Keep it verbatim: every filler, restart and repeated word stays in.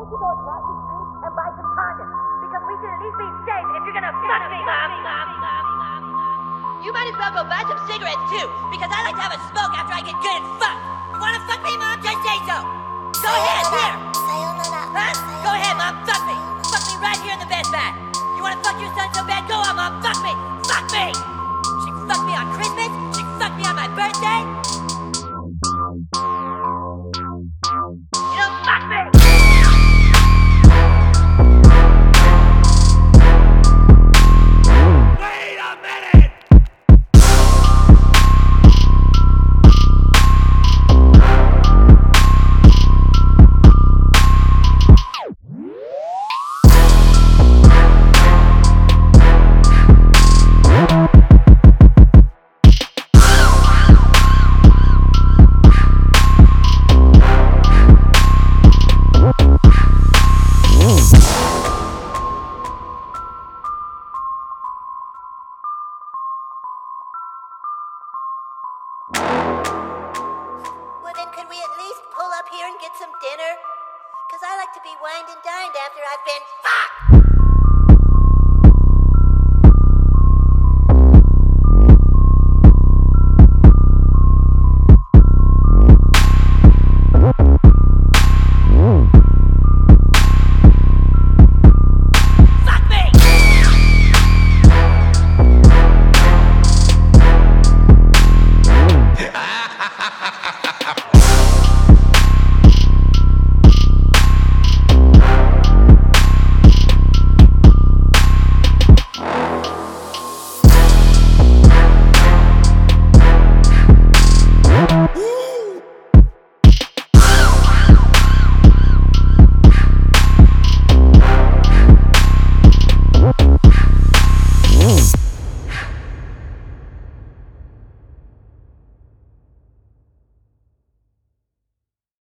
don't you go across the street and buy some condoms? Because we should at least be safe if you're gonna fuck me, Mom. You might as well go buy some cigarettes too, because I like to have a smoke after I get good and fucked. You wanna fuck me, Mom? Just say so. Go ahead, here. Huh? Go ahead, Mom. Fuck me. Fuck me right here in the bed mat. You wanna fuck your son so bad? Go on, Mom. Fuck me. Fuck me. She fucked me on Christmas. She fucked me on my birthday. You don't fuck me. Wait a minute! Well, then could we at least pull up here and get some dinner? Because I like to be wined and dined after I've been fucked!